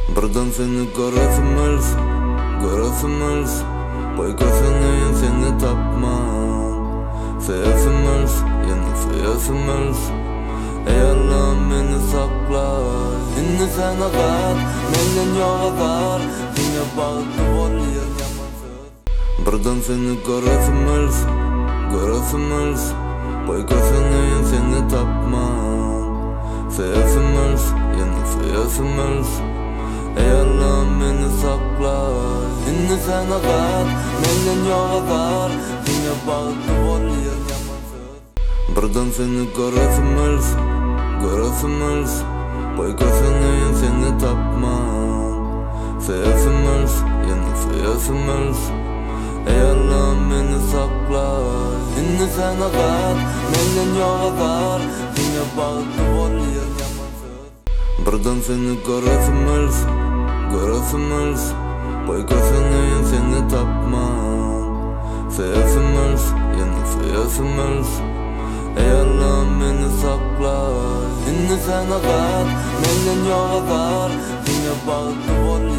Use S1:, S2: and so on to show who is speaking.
S1: Birden seni göresimiz Boykasını seni tapman Seyesimiz, yeni seyesimiz Ey Allah'ım beni sakla Dinle sen ağar, menden yağar Dine bağlı ol yer yamansız Birden seni göresimiz Boykasını seni tapman Seyesimiz, yeni seyesimiz Ey Allah'ım beni sakla Dinle sen ağar, menden yağar Dine bağlı ol yer yamansız Birden seni göresimiz Boykasını seni tapman Seyesimiz, yeni seyesimiz Ey Allah'ım beni sakla Dinle sen ağar, menden yağar Dine bağlı ol yer yamansız Birden seni göresimiz Boykasını seni tapman Seyesimiz, yeni seyesimiz Ey Allah'ım beni sakla Dinle sen ağar, menden yağar Dine bağlı ol